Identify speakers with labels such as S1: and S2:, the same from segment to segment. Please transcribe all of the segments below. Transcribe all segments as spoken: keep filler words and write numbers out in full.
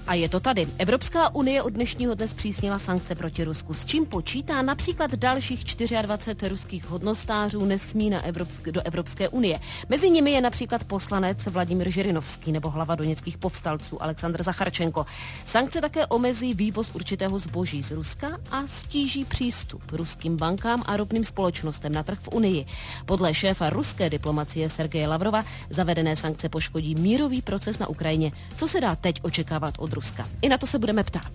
S1: A je to tady. Evropská unie od dnešního dne zpřísnila sankce proti Rusku, s čím počítá například dalších dvacet čtyři ruských hodnostářů nesmí na Evropsk- do Evropské unie. Mezi nimi je například poslanec Vladimír Žirinovský nebo hlava doněckých povstalců Alexandr Zacharčenko. Sankce také omezí vývoz určitého zboží z Ruska a stíží přístup ruským bankám a ropným společnostem na trh v Unii. Podle šéfa ruské diplomacie Sergeje Lavrova zavedené sankce poškodí mírový proces na Ukrajině. Co se dá teď očekávat od Ruska? I na to se budeme ptát.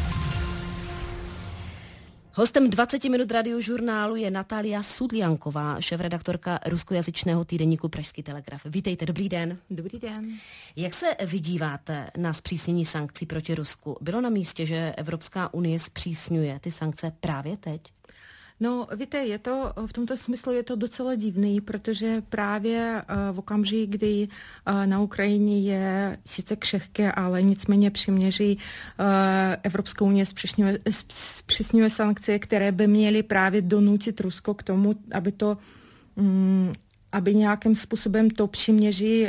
S1: Hostem dvacet minut radiožurnálu je Natália Sudlianková, šéfredaktorka ruskojazyčného týdeníku Pražský telegraf. Vítejte, dobrý den.
S2: Dobrý den.
S1: Jak se vydíváte na zpřísnění sankcí proti Rusku? Bylo na místě, že Evropská unie zpřísňuje ty sankce právě teď?
S2: No, víte, je to, v tomto smyslu je to docela divný, protože právě v okamžik, kdy na Ukrajině je sice křehké, ale nicméně přiměří Evropská unie zpřísňuje, zpřísňuje sankce, které by měly právě donutit Rusko k tomu, aby to, aby nějakým způsobem to přiměří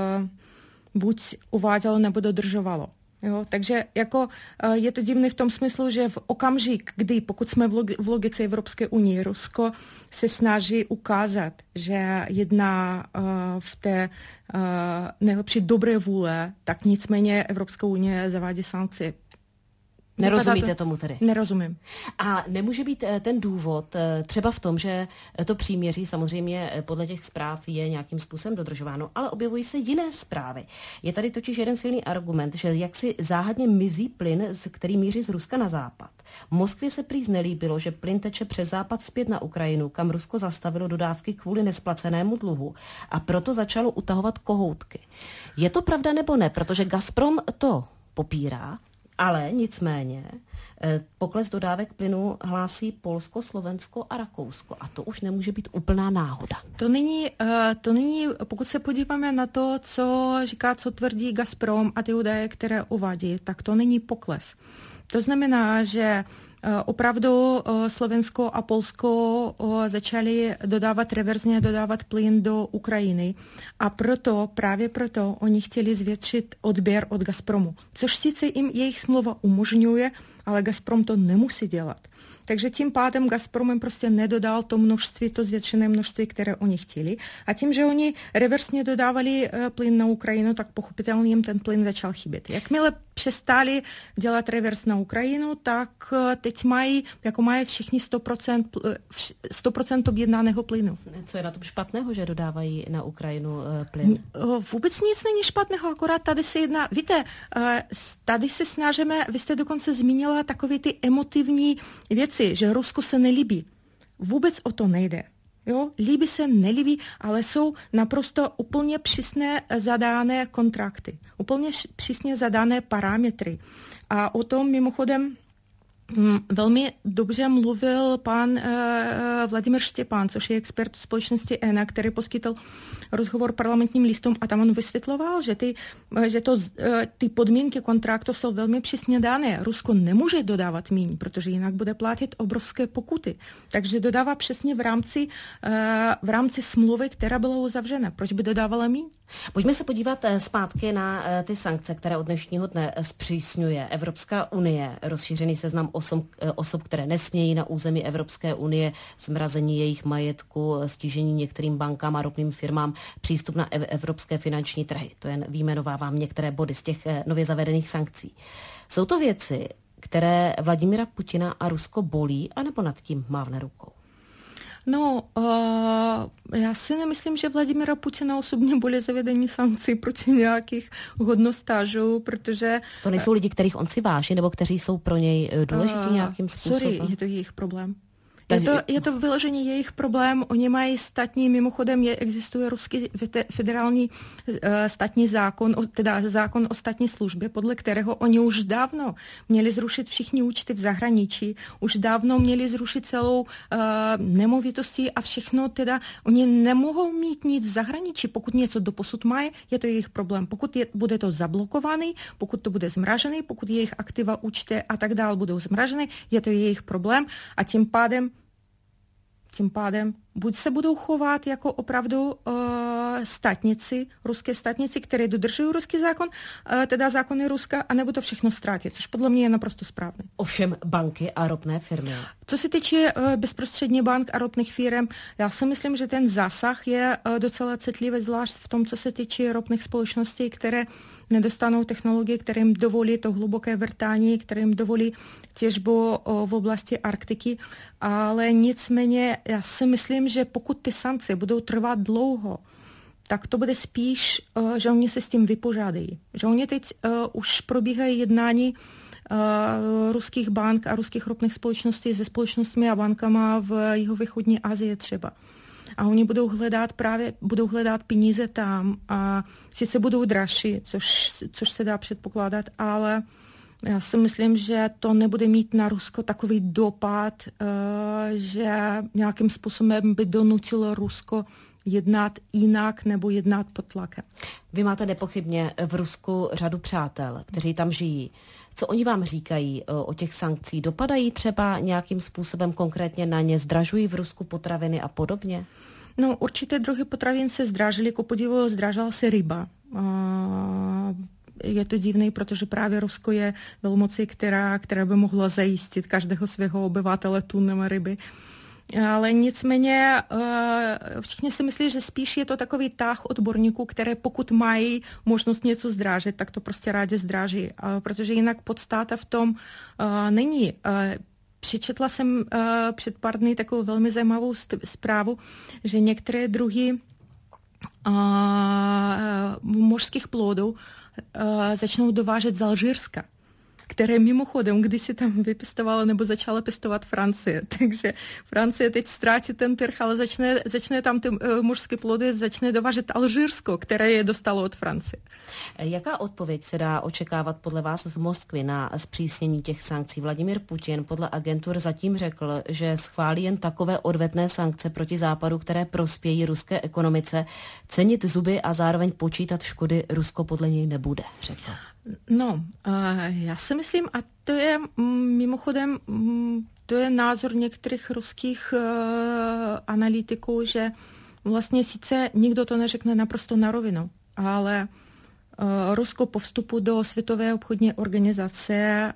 S2: buď uvádělo nebo dodržovalo. Jo, takže jako je to divné v tom smyslu, že v okamžik, kdy pokud jsme v logice Evropské unie, Rusko se snaží ukázat, že jedná v té nejlepší dobré vůle, tak nicméně Evropská unie zavádí sankce.
S1: Nerozumíte tomu tedy?
S2: Nerozumím.
S1: A nemůže být ten důvod třeba v tom, že to příměří samozřejmě podle těch zpráv je nějakým způsobem dodržováno, ale objevují se jiné zprávy. Je tady totiž jeden silný argument, že jaksi záhadně mizí plyn, který míří z Ruska na západ. Moskvě se prý znelíbilo, že plyn teče přes západ zpět na Ukrajinu, kam Rusko zastavilo dodávky kvůli nesplacenému dluhu a proto začalo utahovat kohoutky. Je to pravda nebo ne? Protože Gazprom to popírá. Ale nicméně pokles dodávek plynu hlásí Polsko, Slovensko a Rakousko. A to už nemůže být úplná náhoda.
S2: To není, to není, pokud se podíváme na to, co říká, co tvrdí Gazprom a ty údaje, které uvádí, tak to není pokles. To znamená, že opravdu Slovensko a Polsko začali dodávat reverzně dodávat plyn do Ukrajiny a proto, právě proto oni chtěli zvětšit odběr od Gazpromu, což sice jim jejich smlouva umožňuje, ale Gazprom to nemusí dělat. Takže tím pádem Gazprom jim prostě nedodal to množství, to zvětšené množství, které oni chtěli. A tím, že oni reversně dodávali plyn na Ukrajinu, tak pochopitelně jim ten plyn začal chybět. Jakmile přestali dělat revers na Ukrajinu, tak teď mají, jako mají všichni sto procent, sto procent objednaného plynu.
S1: Co je na tom špatného, že dodávají na Ukrajinu plyn?
S2: Vůbec nic není špatného, akorát tady se jedná, víte, tady se snažíme, vy jste dokonce zmínila takové ty emotivní věci, že Rusko se nelíbí. Vůbec o to nejde. Jo? Líbí se, nelíbí, ale jsou naprosto úplně přesně zadané kontrakty, úplně přesně zadané parametry. A o tom mimochodem velmi dobře mluvil pan uh, Vladimír Štěpán, což je expert společnosti E N A, který poskytl rozhovor parlamentním listům a tam on vysvětloval, že ty, že to, uh, ty podmínky kontraktu jsou velmi přesně dané. Rusko nemůže dodávat míň, protože jinak bude platit obrovské pokuty. Takže dodává přesně v rámci, uh, v rámci smlouvy, která byla uzavřena. Proč by dodávala míň?
S1: Pojďme se podívat zpátky na ty sankce, které od dnešního dne zpřísňuje Evropská unie, rozšířený seznam osob, osob, které nesmějí na území Evropské unie, zmrazení jejich majetku, stížení některým bankám a ropným firmám, přístup na evropské finanční trhy. To jen vyjmenovávám některé body z těch nově zavedených sankcí. Jsou to věci, které Vladimíra Putina a Rusko bolí, anebo nad tím mávne rukou?
S2: No, uh, já si nemyslím, že Vladimíra Putina osobně byly zavedení sankcí proti nějakých hodnostářů, protože...
S1: To nejsou lidi, kterých on si váží, nebo kteří jsou pro něj důležití uh, nějakým způsobem?
S2: Sorry, je to jejich problém. Je to, je to vyloženě jejich problém. Oni mají státní, mimochodem je, existuje ruský federální uh, státní zákon, teda zákon o státní službě, podle kterého oni už dávno měli zrušit všichni účty v zahraničí, už dávno měli zrušit celou uh, nemovitosti a všechno, teda oni nemohou mít nic v zahraničí. Pokud něco doposud mají, je to jejich problém. Pokud je, bude to zablokovaný, pokud to bude zmražený, pokud jejich aktiva, účty a tak dále budou zmražené, je to jejich problém a tím pádem Tím pádem buď se budou chovat jako opravdu uh, státnici, ruské státnici, které dodržují ruský zákon, uh, teda zákony Ruska, anebo to všechno ztratí, což podle mě je naprosto správné.
S1: Ovšem banky a ropné firmy.
S2: Co se týče uh, bezprostředně bank a ropných firm, já si myslím, že ten zásah je uh, docela citlivý, zvlášť v tom, co se týče ropných společností, které nedostanou technologie, které jim dovolí to hluboké vrtání, které jim dovolí těžbu v oblasti Arktiky, ale nicméně já si myslím, že pokud ty sankce budou trvat dlouho, tak to bude spíš, že oni se s tím vypořádají. Že oni teď uh, už probíhají jednání uh, ruských bank a ruských ropných společností se společnostmi a bankama v jihovýchodní Asii třeba. A oni budou hledat právě, budou hledat peníze tam a sice budou dražší, což, což se dá předpokládat, ale já si myslím, že to nebude mít na Rusko takový dopad, že nějakým způsobem by donutilo Rusko jednat jinak nebo jednat pod tlakem.
S1: Vy máte nepochybně v Rusku řadu přátel, kteří tam žijí. Co oni vám říkají o těch sankcích? Dopadají třeba nějakým způsobem konkrétně na ně? Zdražují v Rusku potraviny a podobně?
S2: No, určité druhy potravin se zdražily, ku podivu zdražila se ryba. Je to divné, protože právě Rusko je velmocí, která, která by mohla zajistit každého svého obyvatele tunem ryby. Ale nicméně všichni si myslí, že spíš je to takový tah odborníků, které pokud mají možnost něco zdražit, tak to prostě rádi zdraží. Protože jinak podstata v tom není. Přečetla jsem před pár dny takovou velmi zajímavou zprávu, že některé druhy mořských plodů začnou dovážet z Alžírska, které mimochodem kdysi tam vypěstovala nebo začala pěstovat Francie. Takže Francie teď ztratí ten trh, ale začne, začne tam ty uh, mořské plody začne dovážet Alžírsko, které je dostalo od Francie.
S1: Jaká odpověď se dá očekávat podle vás z Moskvy na zpřísnění těch sankcí? Vladimír Putin podle agentur zatím řekl, že schválí jen takové odvetné sankce proti Západu, které prospějí ruské ekonomice. Cenit zuby a zároveň počítat škody Rusko podle něj nebude, řekl.
S2: No, já si myslím, a to je mimochodem, to je názor některých ruských analytiků, že vlastně sice nikdo to neřekne naprosto na rovinu, ale Rusko po vstupu do Světové obchodní organizace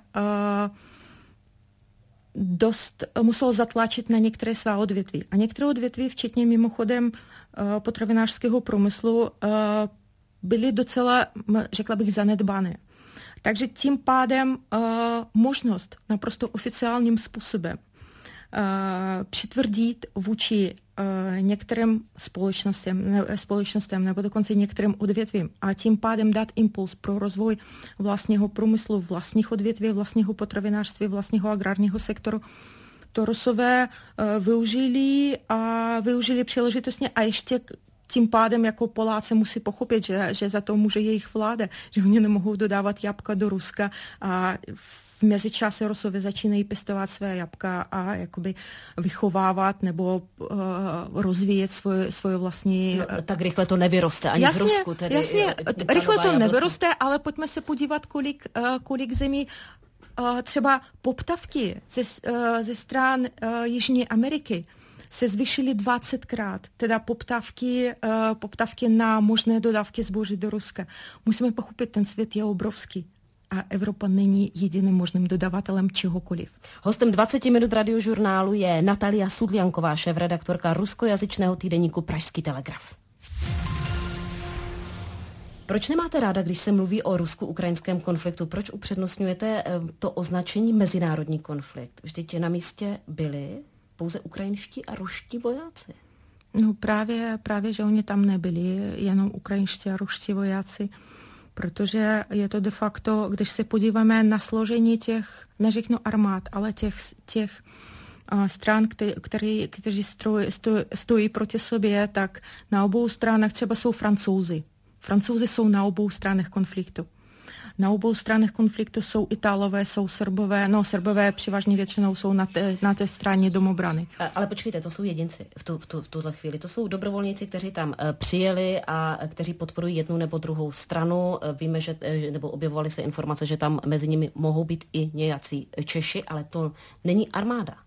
S2: dost muselo zatlačit na některé svá odvětví. A některé odvětví, včetně mimochodem potravinářského průmyslu, byly docela, řekla bych, zanedbané. Takže tím pádem uh, možnost naprosto oficiálním způsobem uh, přitvrdit vůči uh, některým společnostem, ne, společnostem nebo dokonce některým odvětvím a tím pádem dát impuls pro rozvoj vlastního průmyslu, vlastních odvětví, vlastního potravinářství, vlastního agrárního sektoru. To Rusové uh, využili a využili příležitostně a ještě tím pádem jako Poláci musí pochopit, že, že za to může jejich vláda, že oni nemohou dodávat jabka do Ruska a v mezičase Rusové začínají pěstovat své jabka a jakoby vychovávat nebo uh, rozvíjet svoje, svoje vlastní...
S1: No, tak rychle to nevyroste ani
S2: jasně,
S1: v Rusku. Tedy
S2: jasně, rychle to nevyroste, ale pojďme se podívat, kolik, uh, kolik zemí uh, třeba poptavky ze, uh, ze stran uh, Jižní Ameriky se zvýšily dvacetkrát, teda poptávky, uh, poptávky na možné dodávky zboží do Ruska. Musíme pochopit, ten svět je obrovský a Evropa není jediným možným dodavatelem čehokoliv.
S1: Hostem dvacet minut radiožurnálu je Natalia Sudlianková, šéfredaktorka ruskojazyčného týdeníku Pražský telegraf. Proč nemáte ráda, když se mluví o rusko-ukrajinském konfliktu? Proč upřednostňujete to označení mezinárodní konflikt? Vždyť na místě byli pouze ukrajinští a ruští vojáci.
S2: No právě, právě, že oni tam nebyli, jenom ukrajinští a ruští vojáci, protože je to de facto, když se podíváme na složení těch, neřeknu armád, ale těch, těch uh, stran, který, kteří stojí, stojí, stojí proti sobě, tak na obou stranách třeba jsou Francouzi. Francouzi jsou na obou stranách konfliktu. Na obou stranách konfliktu jsou Italové, jsou Srbové, no Srbové převážně většinou jsou na té, na té straně domobrany.
S1: Ale počkejte, to jsou jedinci v, tu, v, tu, v tuhle chvíli. To jsou dobrovolníci, kteří tam přijeli a kteří podporují jednu nebo druhou stranu. Víme, že, nebo objevovaly se informace, že tam mezi nimi mohou být i nějací Češi, ale to není armáda.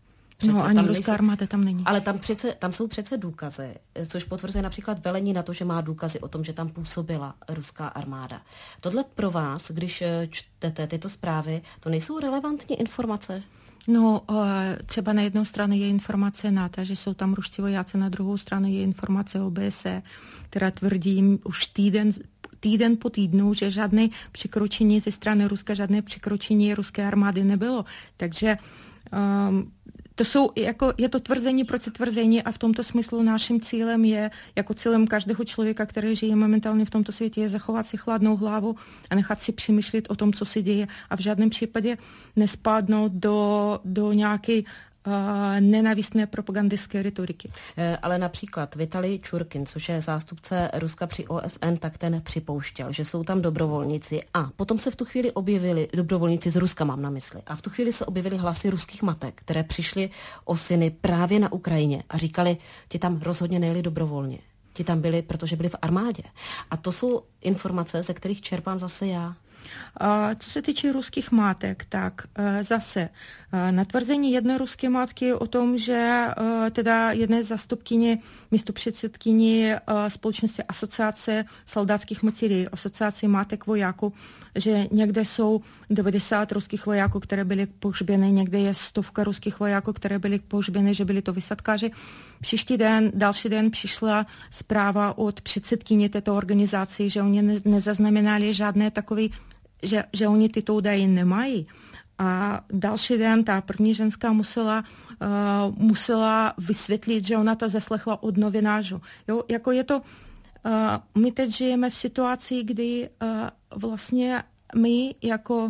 S1: Přece
S2: no ani
S1: tam
S2: ruská
S1: nejsou,
S2: armáda tam není.
S1: Ale tam, přece, tam jsou přece důkazy, což potvrzuje například velení na to, že má důkazy o tom, že tam působila ruská armáda. Tohle pro vás, když čtete tyto zprávy, to nejsou relevantní informace?
S2: No, třeba na jednu stranu je informace NATO, že jsou tam ruští vojáci, na druhou stranu je informace O B S E, která tvrdí už týden, týden po týdnu, že žádné překročení ze strany Ruska, žádné překročení ruské armády nebylo. Takže um, to jsou, jako, je to tvrzení proti tvrzení a v tomto smyslu naším cílem je, jako cílem každého člověka, který žije momentálně v tomto světě, je zachovat si chladnou hlavu a nechat si přemýšlet o tom, co se děje a v žádném případě nespadnout do, do nějaké Uh, nenávistné propagandistské retoriky.
S1: Ale například Vitalij Čurkin, což je zástupce Ruska při O S N, tak ten připouštěl, že jsou tam dobrovolníci a potom se v tu chvíli objevili, dobrovolníci z Ruska mám na mysli, a v tu chvíli se objevily hlasy ruských matek, které přišly o syny právě na Ukrajině a říkali, ti tam rozhodně nejeli dobrovolně. Ti tam byli, protože byli v armádě. A to jsou informace, ze kterých čerpám zase já.
S2: Co se týče ruských matek, tak zase na tvrzení jedné ruské matky o tom, že teda jedné zástupkyně, místopředsedkyně společnosti asociace soldátských materií, asociace matek vojáků, že někde jsou devadesát ruských vojáků, které byly pohřběny, někde je stovka ruských vojáků, které byly pohřběny, že byli to vysadkáři. Příští den, další den přišla zpráva od předsedkyně této organizace, že oni ne, nezaznamenali žádné takové, že, že oni tyto údaje nemají. A další den ta první ženská musela, uh, musela vysvětlit, že ona to zaslechla od novinářů. Jo, jako je to, uh, my teď žijeme v situaci, kdy uh, vlastně my jako,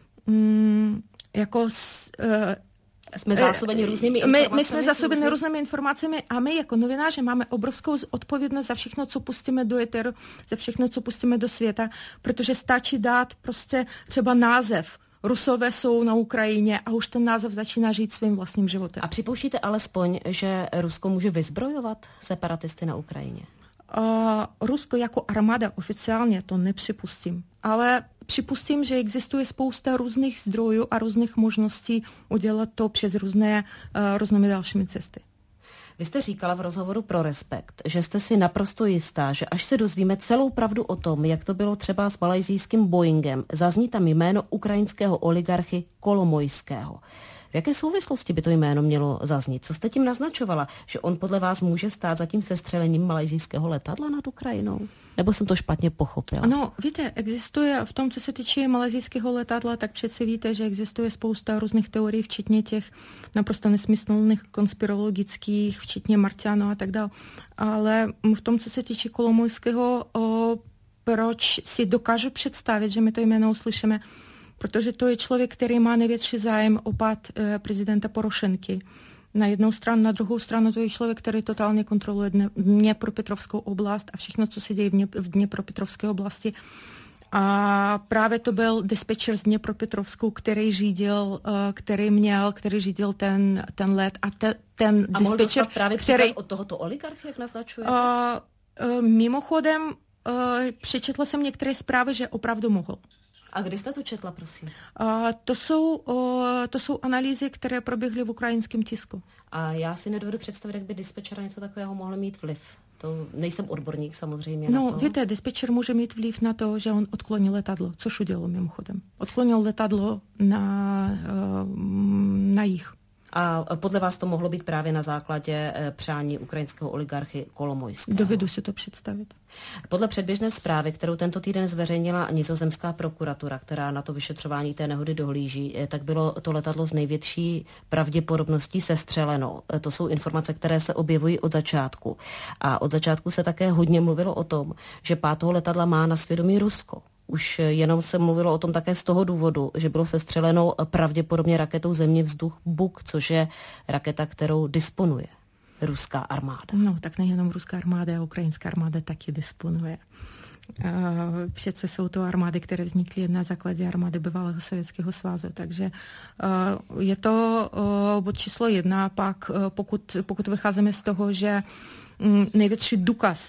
S2: um, jako uh,
S1: jsme zásobeni různými informacemi.
S2: My, my jsme zásobeni různými informacemi a my jako novináři máme obrovskou odpovědnost za všechno, co pustíme do éteru, za všechno, co pustíme do světa, protože stačí dát prostě třeba název. Rusové jsou na Ukrajině a už ten název začíná žít svým vlastním životem.
S1: A připouštíte alespoň, že Rusko může vyzbrojovat separatisty na Ukrajině?
S2: Uh, Rusko jako armáda oficiálně to nepřipustím, ale připustím, že existuje spousta různých zdrojů a různých možností udělat to přes různé, uh, různými dalšími cesty.
S1: Vy jste říkala v rozhovoru pro Respekt, že jste si naprosto jistá, že až se dozvíme celou pravdu o tom, jak to bylo třeba s malajzijským Boeingem, zazní tam jméno ukrajinského oligarchy Kolomojského. V jaké souvislosti by to jméno mělo zaznít? Co jste tím naznačovala? Že on podle vás může stát za tím sestřelením malajzijského letadla nad Ukrajinou? Nebo jsem to špatně pochopila?
S2: No, víte, existuje v tom, co se týče malajzijského letadla, tak přece víte, že existuje spousta různých teorií, včetně těch naprosto nesmyslných konspirologických, včetně Marťanů a tak dále. Ale v tom, co se týče Kolomojského, o, proč si dokážu představit, že my to jméno uslyšíme, protože to je člověk, který má největší zájem o pád e, prezidenta Porošenky. Na jednou stranu, na druhou stranu to je člověk, který totálně kontroluje Dněpropetrovskou oblast a všechno, co se děje v Dněpropetrovské oblasti. A právě to byl dispečer z Dněpropetrovsku, který řídil, který měl, který řídil ten, ten let. A te, ten
S1: a
S2: dispečer,
S1: mohl dostat právě
S2: který,
S1: příkaz od tohoto oligarchy, jak naznačujete?
S2: Uh, uh, mimochodem, uh, přečetla jsem některé zprávy, že opravdu mohl.
S1: A kdy jste to četla, prosím?
S2: Uh, to, jsou, uh, to jsou analýzy, které proběhly v ukrajinském tisku.
S1: A já si nedovedu představit, jak by dispečera něco takového mohl mít vliv. To nejsem odborník samozřejmě
S2: no,
S1: na to.
S2: No, víte, dispečer může mít vliv na to, že on odklonil letadlo, což udělal mimochodem. Odklonil letadlo na, uh, na jih.
S1: A podle vás to mohlo být právě na základě přání ukrajinského oligarchy Kolomojského?
S2: Dovedu si to představit.
S1: Podle předběžné zprávy, kterou tento týden zveřejnila nizozemská prokuratura, která na to vyšetřování té nehody dohlíží, tak bylo to letadlo s největší pravděpodobností sestřeleno. To jsou informace, které se objevují od začátku. A od začátku se také hodně mluvilo o tom, že pád toho letadla má na svědomí Rusko. Už jenom se mluvilo o tom také z toho důvodu, že bylo sestřeleno pravděpodobně raketou země vzduch Buk, což je raketa, kterou disponuje ruská armáda.
S2: No, tak nejenom ruská armáda, a ukrajinská armáda taky disponuje. Uh, přece jsou to armády, které vznikly na základě armády bývalého Sovětského svazu, takže uh, je to uh, bod číslo jedna. Pak uh, pokud, pokud vycházíme z toho, že um, největší důkaz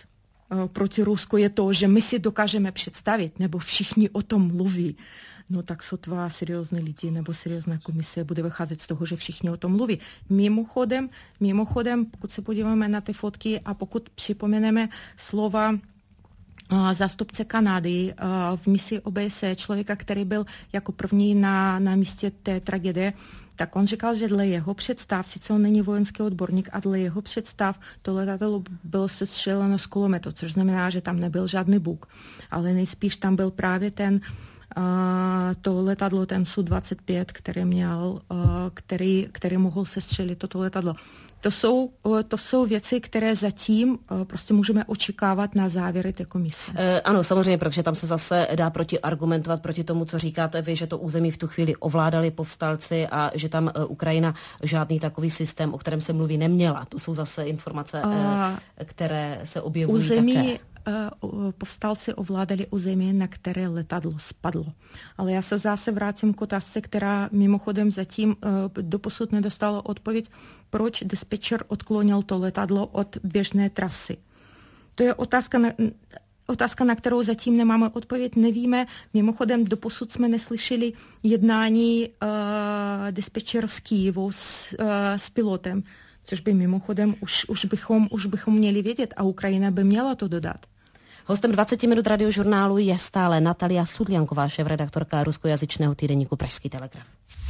S2: proti Rusku je to, že my si dokážeme představit, nebo všichni o tom mluví, no tak sotva seriózní lidi nebo seriózná komise bude vycházet z toho, že všichni o tom mluví. Mimochodem, mimochodem, pokud se podíváme na ty fotky a pokud připomeneme slova zástupce Kanady v misi O B S E, člověka, který byl jako první na, na místě té tragédie, tak on říkal, že dle jeho představ, sice on není vojenský odborník, a dle jeho představ to letadlo bylo sestřeleno z kulometu, což znamená, že tam nebyl žádný buk, ale nejspíš tam byl právě ten Uh, to letadlo, ten S U dvacet pět, který měl, uh, který, který mohl sestřelit toto letadlo. To jsou, uh, to jsou věci, které zatím uh, prostě můžeme očekávat na závěry té komise.
S1: E, ano, samozřejmě, protože tam se zase dá protiargumentovat proti tomu, co říkáte vy, že to území v tu chvíli ovládali povstalci a že tam uh, Ukrajina žádný takový systém, o kterém se mluví, neměla. To jsou zase informace, uh, e, které se objevují
S2: území,
S1: také.
S2: Povstalci ovládali území, na které letadlo spadlo. Ale já se zase vrátím k otázce, která mimochodem zatím doposud nedostala odpověď, proč dispečer odklonil to letadlo od běžné trasy. To je otázka, na, otázka, na kterou zatím nemáme odpověď, nevíme. Mimochodem doposud jsme neslyšeli jednání uh, dispečer z Kyjevu s, uh, s pilotem, což by mimochodem už, už, bychom, už bychom měli vědět a Ukrajina by měla to dodat.
S1: Hostem dvacet minut radiožurnálu je stále Natalia Sudlianková, šéfredaktorka ruskojazyčného týdeníku Pražský telegraf.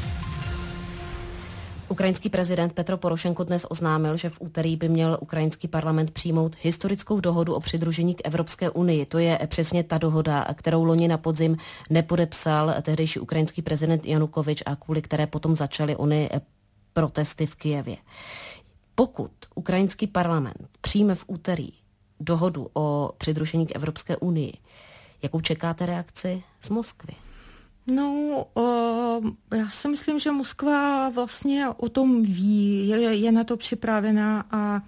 S1: Ukrajinský prezident Petro Porošenko dnes oznámil, že v úterý by měl ukrajinský parlament přijmout historickou dohodu o přidružení k Evropské unii. To je přesně ta dohoda, kterou loni na podzim nepodepsal tehdejší ukrajinský prezident Janukovič a kvůli které potom začaly ony protesty v Kyjevě. Pokud ukrajinský parlament přijme v úterý dohodu o přidružení k Evropské unii, jakou čekáte reakci z Moskvy?
S2: No, uh, já si myslím, že Moskva vlastně o tom ví, je, je na to připravená a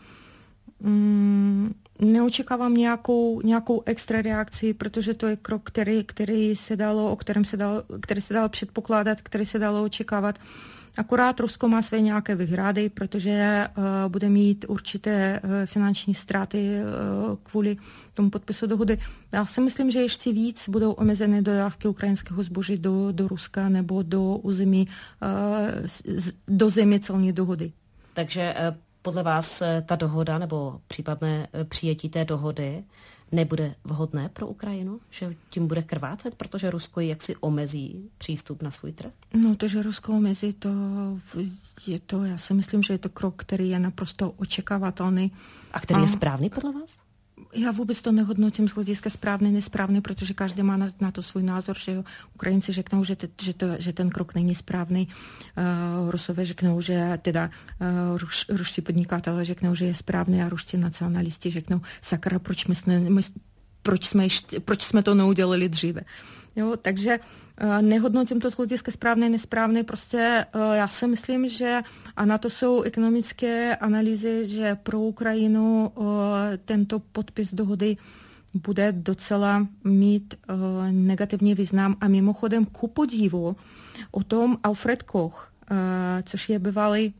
S2: um, neočekávám nějakou, nějakou extra reakci, protože to je krok, který, který se dalo, o kterém se dalo, který se dalo předpokládat, který se dalo očekávat. Akorát Rusko má své nějaké výhrady, protože uh, bude mít určité uh, finanční ztráty uh, kvůli tomu podpisu dohody. Já si myslím, že ještě víc budou omezeny dodávky ukrajinského zboží do, do Ruska nebo do území, uh, z, do země celní dohody.
S1: Takže uh, podle vás uh, ta dohoda nebo případné uh, přijetí té dohody nebude vhodné pro Ukrajinu, že tím bude krvácet, protože Rusko jaksi omezí přístup na svůj trh?
S2: No to, že Rusko omezí, to je to, já si myslím, že je to krok, který je naprosto očekávatelný.
S1: A který a... je správný podle vás?
S2: Já vůbec to nehodnotím z hlediska správný, nesprávný, protože každý má na, na to svůj názor, že Ukrajinci řeknou, že, te, že, to, že ten krok není správný, uh, Rusové řeknou, že teda uh, ruš, ruští podnikatelé řeknou, že je správný a ruští nacionalisti řeknou, sakra, proč, my jsme, my, proč, jsme, ještě, proč jsme to neudělali dříve. Jo, takže uh, nehodnotím to z hlediska správný, nesprávný, prostě uh, já si myslím, že a na to jsou ekonomické analýzy, že pro Ukrajinu uh, tento podpis dohody bude docela mít uh, negativní význam a mimochodem ku podivu o tom Alfred Koch, uh, což je bývalý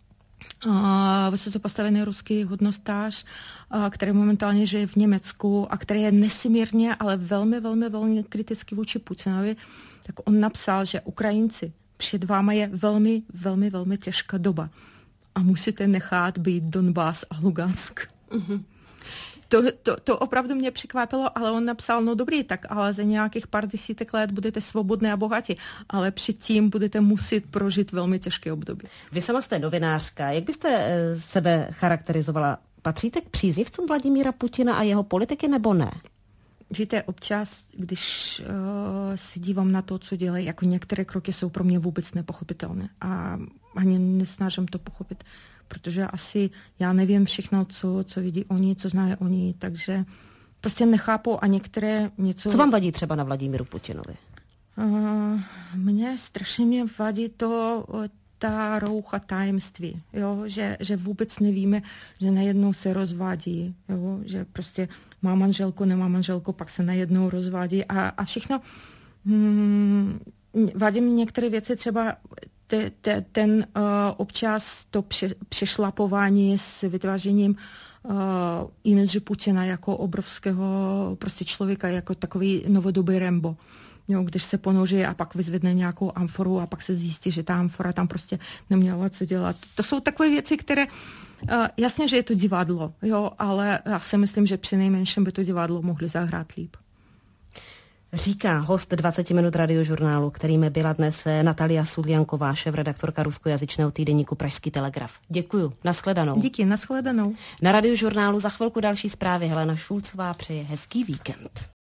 S2: Uh, vysoce postavený ruský hodnostář, uh, který momentálně žije v Německu a který je nesmírně, ale velmi, velmi, velmi kritický vůči Putinovi, tak on napsal, že Ukrajinci, před váma je velmi, velmi, velmi těžká doba a musíte nechat být Donbas a Lugansk. Uh-huh. To, to, to opravdu mě překvapilo, ale on napsal, no dobrý, tak ale za nějakých pár desítek let budete svobodné a bohatí, ale předtím budete muset prožít velmi těžké období.
S1: Vy sama jste novinářka, jak byste sebe charakterizovala? Patříte k příznivcům Vladimíra Putina a jeho politiky nebo ne?
S2: Víte, občas, když uh, se dívám na to, co dělají, jako některé kroky jsou pro mě vůbec nepochopitelné a ani nesnažím to pochopit, protože asi já nevím všechno, co, co vidí oni, co znají oni, takže prostě nechápu a některé něco...
S1: Co vám vadí třeba na Vladimíru Putinovi?
S2: Uh, mně strašně mě vadí to, ta roucha tajemství, jo? Že, že vůbec nevíme, že najednou se rozvádí, jo? Že prostě má manželku, nemá manželku, pak se najednou rozvádí a, a všechno. Hmm, vadí mi některé věci, třeba te, te, ten uh, občas to pře, přešlapování s vytvářením image Putina jako obrovského prostě člověka, jako takový novodobý Rambo. Jo, když se ponoří a pak vyzvedne nějakou amforu a pak se zjistí, že ta amfora tam prostě neměla co dělat. To jsou takové věci, které, uh, jasně, že je to divadlo, jo, ale já si myslím, že při nejmenším by to divadlo mohli zahrát líp.
S1: Říká host dvacet minut radiožurnálu, kterým byla dnes Natalia Sudlianková, šéfredaktorka ruskojazyčného týdeníku Pražský telegraf. Děkuju, nashledanou.
S2: Díky, nashledanou.
S1: Na radiožurnálu za chvilku další zprávy. Helena Šulcová přeje hezký víkend.